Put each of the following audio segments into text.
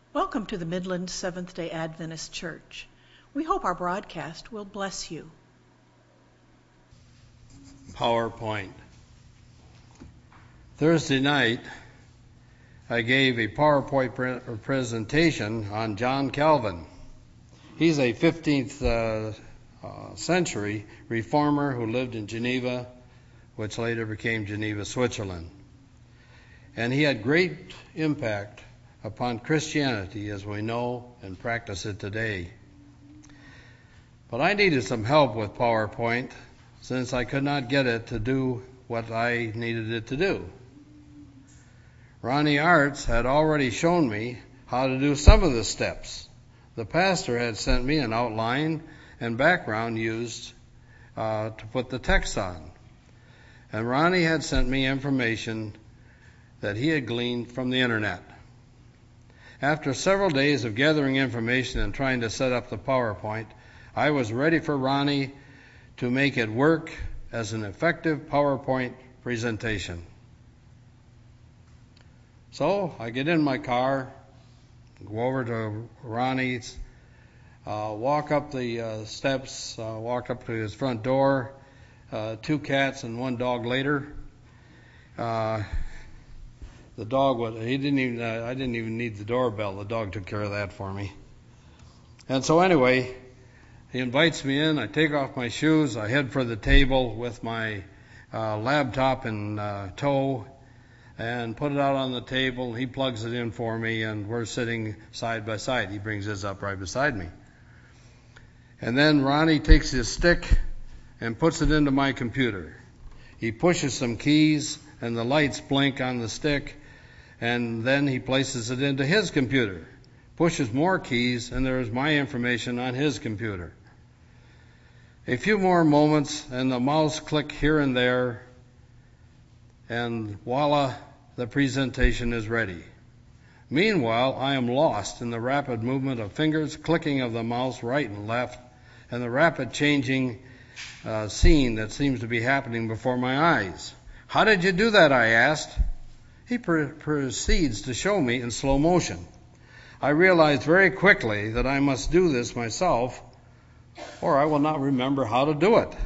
Welcome to the Midland Seventh-day Adventist Church. We hope our broadcast will bless you. PowerPoint. Thursday night, I gave a PowerPoint presentation on John Calvin. He's a 15th century reformer who lived in Geneva, which later became Geneva, Switzerland. And he had great impact upon Christianity as we know and practice it today. But I needed some help with PowerPoint since I could not get it to do what I needed it to do. Ronnie Arts had already shown me how to do some of the steps. The pastor had sent me an outline and background used to put the text on. And Ronnie had sent me information that he had gleaned from the internet. After several days of gathering information and trying to set up the PowerPoint, I was ready for Ronnie to make it work as an effective PowerPoint presentation. So I get in my car, go over to Ronnie's, walk up the steps, walk up to his front door. 2 cats and 1 dog later, the dog I didn't even need the doorbell. The dog took care of that for me. And so anyway, he invites me in. I take off my shoes. I head for the table with my laptop in tow and put it out on the table. He plugs it in for me, and we're sitting side by side. He brings his up right beside me. And then Ronnie takes his stick and puts it into my computer. He pushes some keys, and the lights blink on the stick, and then he places it into his computer, pushes more keys, and there's my information on his computer. A few more moments, and the mouse click here and there, and voila, the presentation is ready. Meanwhile, I am lost in the rapid movement of fingers, clicking of the mouse right and left, and the rapid changing scene that seems to be happening before my eyes. How did you do that? I asked. He proceeds to show me in slow motion. I realized very quickly that I must do this myself, or I will not remember how to do it.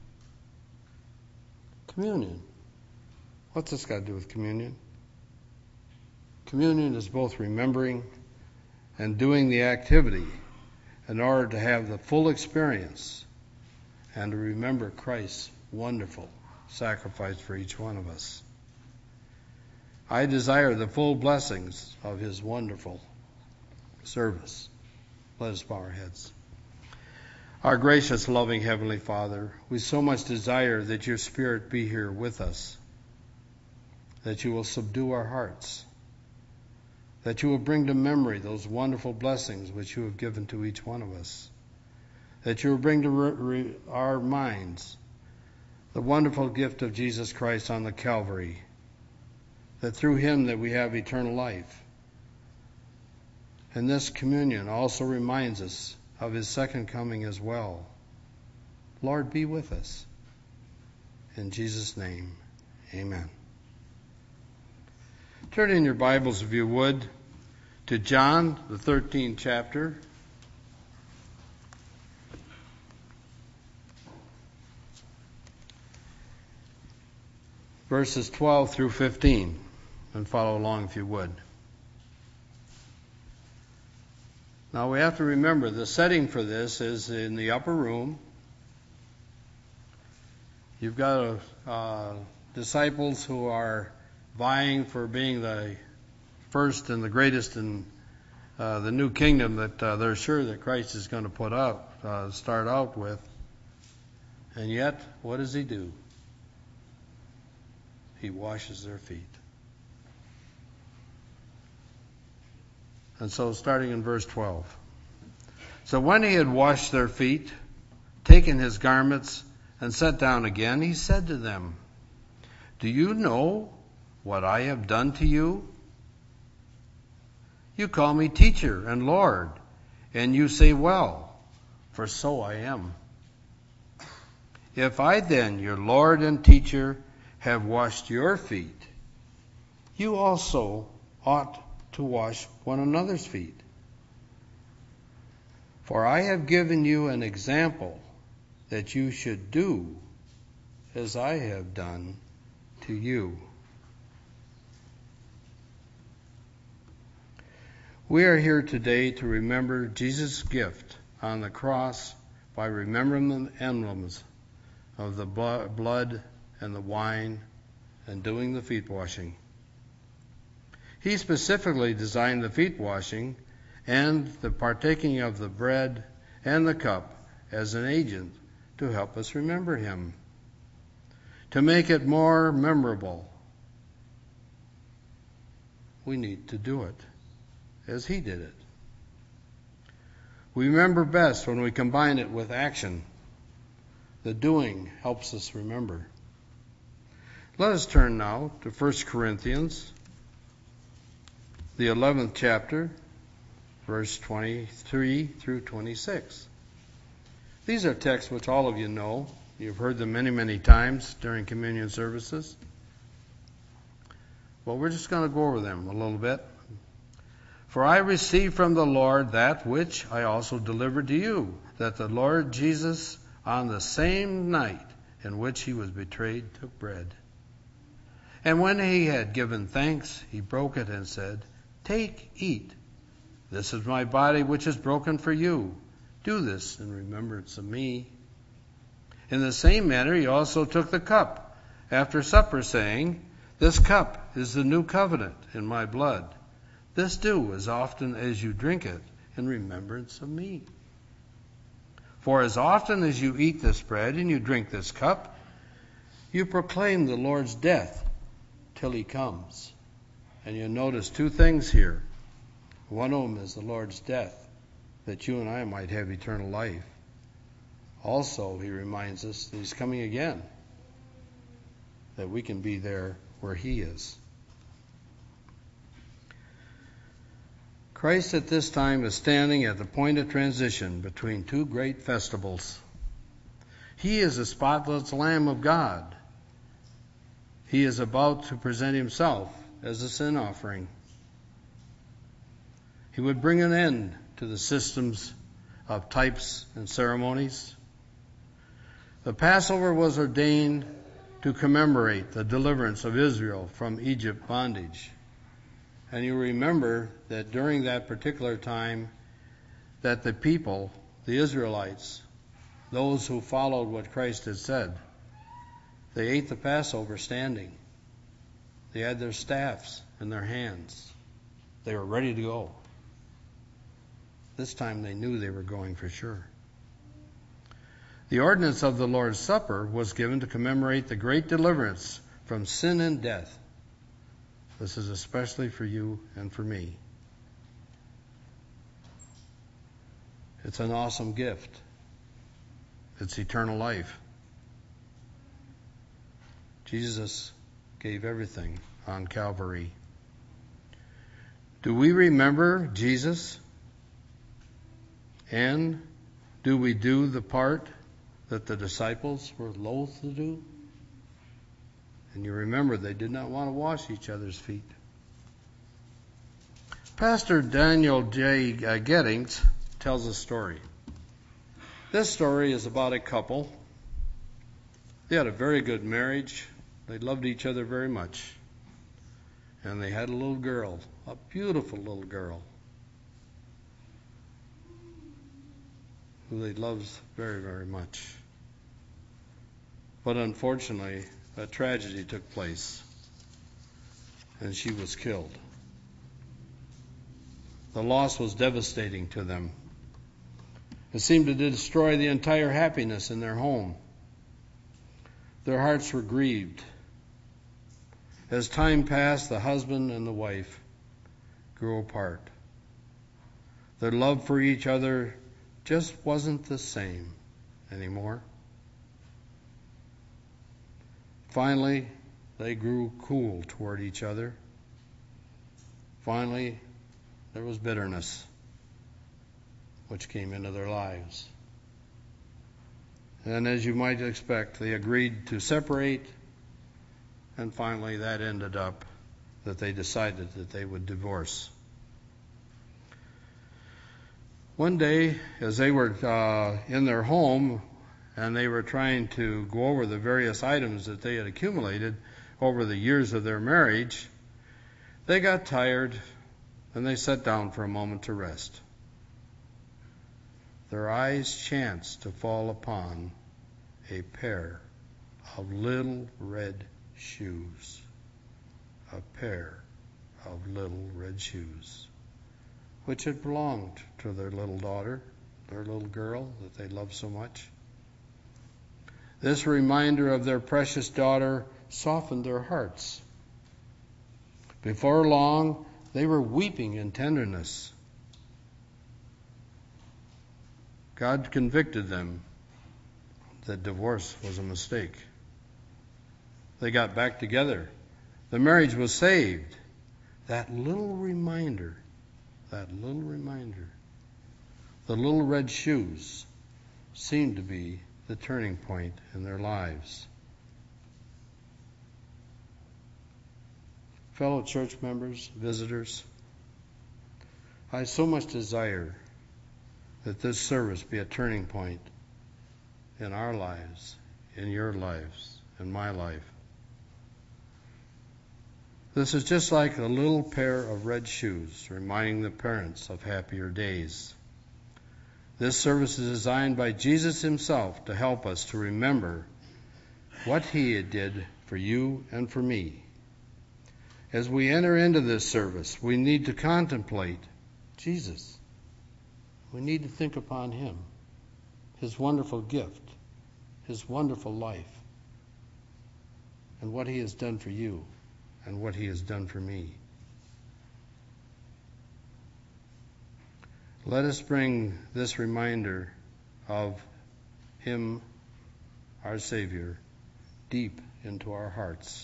Communion. What's this got to do with communion? Communion is both remembering and doing the activity in order to have the full experience and to remember Christ's wonderful sacrifice for each one of us. I desire the full blessings of his wonderful service. Let us bow our heads. Our gracious, loving Heavenly Father, we so much desire that your Spirit be here with us, that you will subdue our hearts, that you will bring to memory those wonderful blessings which you have given to each one of us, that you will bring to our minds the wonderful gift of Jesus Christ on the Calvary, that through him that we have eternal life. And this communion also reminds us of his second coming as well. Lord, be with us. In Jesus' name, amen. Turn in your Bibles, if you would, to John, the 13th chapter. Verses 12 through 15. And follow along if you would. Now we have to remember the setting for this is in the upper room. You've got disciples who are vying for being the first and the greatest in the new kingdom that they're sure that Christ is going to start out with. And yet, what does he do? He washes their feet. And so starting in verse 12. So when he had washed their feet, taken his garments, and sat down again, he said to them, "Do you know what I have done to you? You call me teacher and Lord, and you say, well, for so I am. If I then, your Lord and teacher, have washed your feet, you also ought to wash one another's feet. For I have given you an example that you should do as I have done to you. We are here today to remember Jesus' gift on the cross by remembering the emblems of the blood and the wine and doing the feet washing. He specifically designed the feet washing and the partaking of the bread and the cup as an agent to help us remember him, to make it more memorable. We need to do it as he did it. We remember best when we combine it with action. The doing helps us remember. Let us turn now to 1 Corinthians, the 11th chapter, verse 23 through 26. These are texts which all of you know. You've heard them many, many times during communion services. Well, we're just going to go over them a little bit. For I received from the Lord that which I also delivered to you, that the Lord Jesus, on the same night in which he was betrayed, took bread. And when he had given thanks, he broke it and said, "Take, eat. This is my body which is broken for you. Do this in remembrance of me." In the same manner he also took the cup after supper, saying, "This cup is the new covenant in my blood. This do as often as you drink it in remembrance of me. For as often as you eat this bread and you drink this cup, you proclaim the Lord's death till he comes." And you'll notice two things here. One of them is the Lord's death, that you and I might have eternal life. Also, he reminds us that he's coming again, that we can be there where he is. Christ at this time is standing at the point of transition between two great festivals. He is the spotless Lamb of God. He is about to present himself as a sin offering. He would bring an end to the systems of types and ceremonies. The Passover was ordained to commemorate the deliverance of Israel from Egypt bondage. And you remember that during that particular time that the people, the Israelites, those who followed what Christ had said, they ate the Passover standing. They had their staffs in their hands. They were ready to go. This time they knew they were going for sure. The ordinance of the Lord's Supper was given to commemorate the great deliverance from sin and death. This is especially for you and for me. It's an awesome gift. It's eternal life. Jesus gave everything on Calvary. Do we remember Jesus? And do we do the part that the disciples were loath to do? And you remember they did not want to wash each other's feet. Pastor Daniel J. Gettings tells a story. This story is about a couple. They had a very good marriage. They loved each other very much. And they had a little girl, a beautiful little girl, who they loved very, very much. But unfortunately, a tragedy took place, and she was killed. The loss was devastating to them. It seemed to destroy the entire happiness in their home. Their hearts were grieved. As time passed, the husband and the wife grew apart. Their love for each other just wasn't the same anymore. Finally, they grew cool toward each other. Finally, there was bitterness, which came into their lives. And as you might expect, they agreed to separate, and finally that ended up that they decided that they would divorce One day, as they were in their home and they were trying to go over the various items that they had accumulated over the years of their marriage, they got tired and they sat down for a moment to rest. Their eyes chanced to fall upon a pair of little red shoes. A pair of little red shoes, which had belonged to their little daughter, their little girl that they loved so much. This reminder of their precious daughter softened their hearts. Before long, they were weeping in tenderness. God convicted them that divorce was a mistake. They got back together. The marriage was saved. That little reminder, the little red shoes seemed to be the turning point in their lives. Fellow church members, visitors, I so much desire that this service be a turning point in our lives, in your lives, in my life. This is just like a little pair of red shoes, reminding the parents of happier days. This service is designed by Jesus himself to help us to remember what he did for you and for me. As we enter into this service, we need to contemplate Jesus. We need to think upon him, his wonderful gift, his wonderful life, and what he has done for you and what he has done for me. Let us bring this reminder of him, our Savior, deep into our hearts.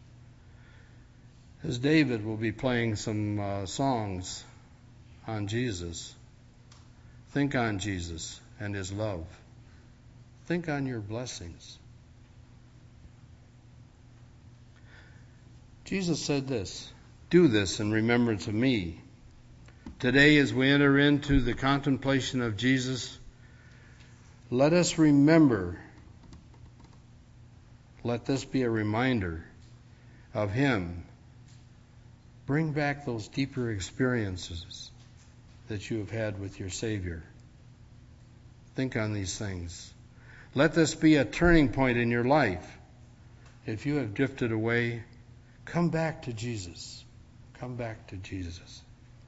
As David will be playing some songs on Jesus, think on Jesus and his love. Think on your blessings. Jesus said this, "Do this in remembrance of me." Today, as we enter into the contemplation of Jesus, let us remember, let this be a reminder of him. Bring back those deeper experiences that you have had with your Savior. Think on these things. Let this be a turning point in your life. If you have drifted away, come back to Jesus. Come back to Jesus.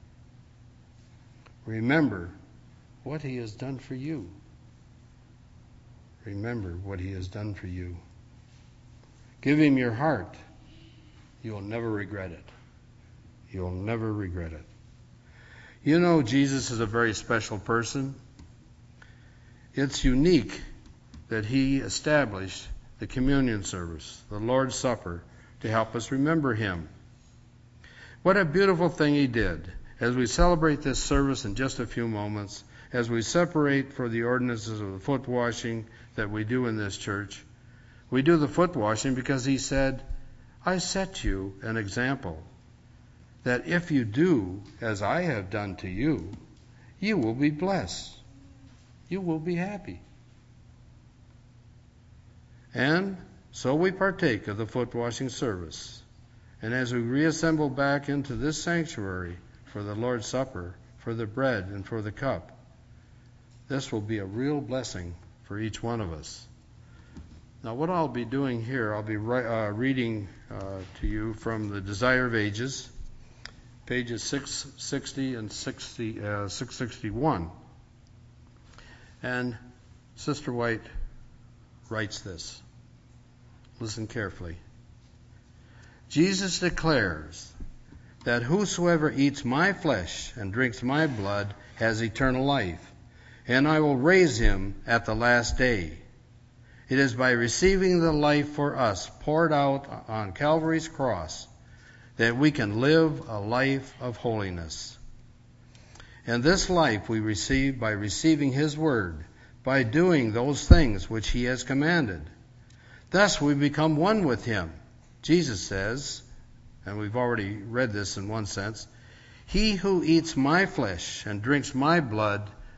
Remember what he has done for you. Remember what he has done for you. Give him your heart. You'll never regret it. You'll never regret it. You know, Jesus is a very special person. It's unique that he established the communion service, the Lord's Supper, to help us remember him. What a beautiful thing he did. As we celebrate this service in just a few moments, as we separate for the ordinances of the foot washing that we do in this church, we do the foot washing because he said, "I set you an example, that if you do as I have done to you, you will be blessed. You will be happy." And so we partake of the foot washing service. And as we reassemble back into this sanctuary for the Lord's Supper, for the bread and for the cup, this will be a real blessing for each one of us. Now, what I'll be doing here, I'll be reading to you from the Desire of Ages, pages 660 and 661. And Sister White writes this. Listen carefully. Jesus declares that whosoever eats my flesh and drinks my blood has eternal life, and I will raise him at the last day. It is by receiving the life for us poured out on Calvary's cross that we can live a life of holiness. And this life we receive by receiving his word, by doing those things which he has commanded. Thus we become one with him. Jesus says, and we've already read this in one sense, "He who eats my flesh and drinks my blood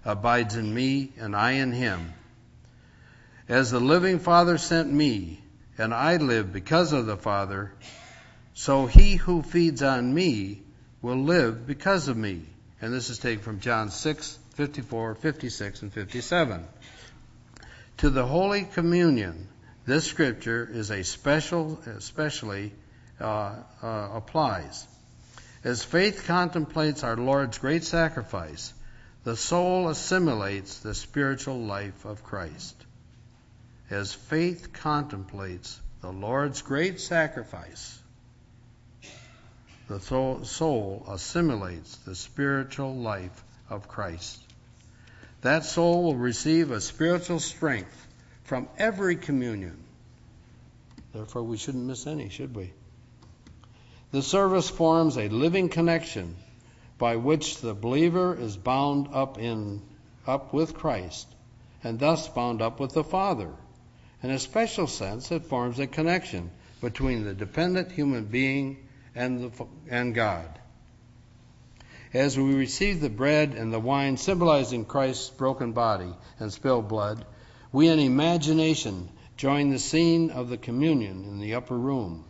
abides in me, and I in him. As the living Father sent me, and I live because of the Father, so he who feeds on me will live because of me. And this is taken from John 6:54, 56, and 57. To the Holy Communion, this scripture is especially applies. As faith contemplates our Lord's great sacrifice, the soul assimilates the spiritual life of Christ. As faith contemplates the Lord's great sacrifice, the soul assimilates the spiritual life of Christ. That soul will receive a spiritual strength from every communion. Therefore, we shouldn't miss any, should we? The service forms a living connection by which the believer is bound up with Christ, and thus bound up with the Father. In a special sense, it forms a connection between the dependent human being and God. As we receive the bread and the wine symbolizing Christ's broken body and spilled blood, we in imagination join the scene of the communion in the upper room.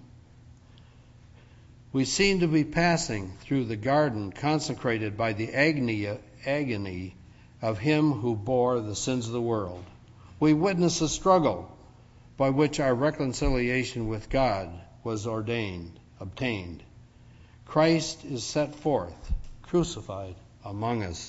We seem to be passing through the garden consecrated by the agony of him who bore the sins of the world. We witness a struggle by which our reconciliation with God was obtained. Christ is set forth, crucified among us.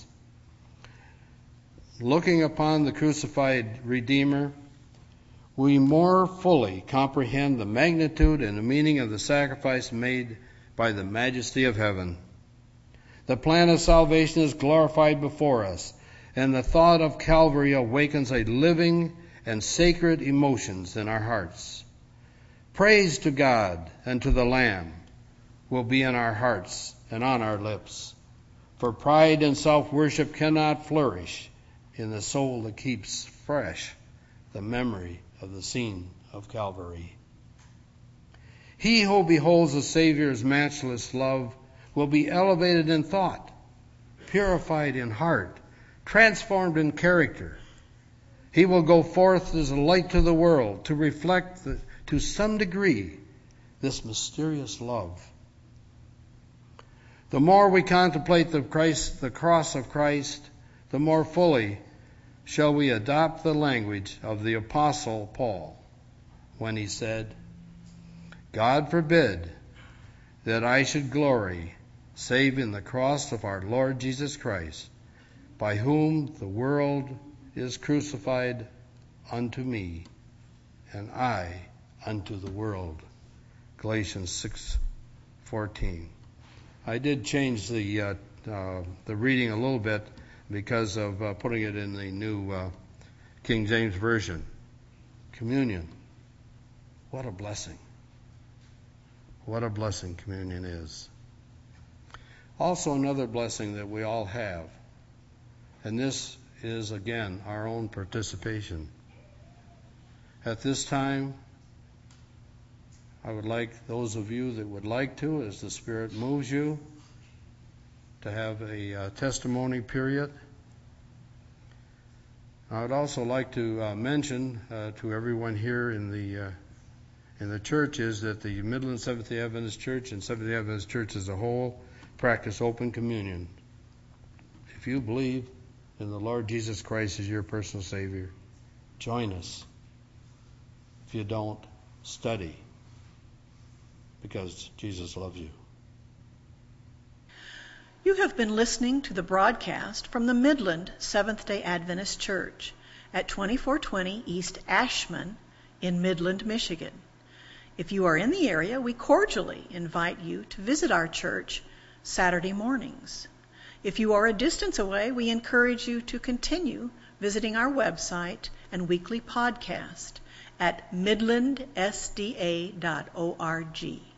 Looking upon the crucified Redeemer, we more fully comprehend the magnitude and the meaning of the sacrifice made by the majesty of heaven. The plan of salvation is glorified before us, and the thought of Calvary awakens a living and sacred emotions in our hearts. Praise to God and to the Lamb will be in our hearts and on our lips, for pride and self-worship cannot flourish in the soul that keeps fresh the memory of the scene of Calvary. He who beholds the Savior's matchless love will be elevated in thought, purified in heart, transformed in character. He will go forth as a light to the world to reflect, to some degree, this mysterious love. The more we contemplate the cross of Christ, the more fully shall we adopt the language of the Apostle Paul when he said, God forbid that I should glory save in the cross of our Lord Jesus Christ, by whom the world is crucified unto me, and I unto the world. Galatians 6:14. I did change the reading a little bit because of putting it in the new King James Version. Communion. What a blessing. What a blessing communion is. Also another blessing that we all have, and this is again our own participation. At this time, I would like those of you that would like to, as the Spirit moves you, to have a testimony period. I would also like to mention to everyone here in the church is that the Midland Seventh-day Adventist Church and Seventh-day Adventist Church as a whole practice open communion. If you believe in the Lord Jesus Christ as your personal Savior, join us. If you don't, study, because Jesus loves you. You have been listening to the broadcast from the Midland Seventh-day Adventist Church at 2420 East Ashman in Midland, Michigan. If you are in the area, we cordially invite you to visit our church Saturday mornings. If you are a distance away, we encourage you to continue visiting our website and weekly podcast at midlandsda.org.